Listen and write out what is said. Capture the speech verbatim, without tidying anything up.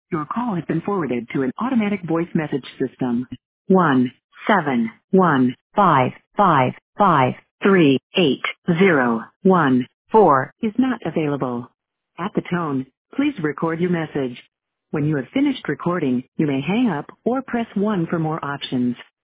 Your call has been forwarded to an automatic voice message system. One seven one five five five three eight zero one four is not available. At the tone, please record your message. When you have finished recording, you may hang up or press one for more options.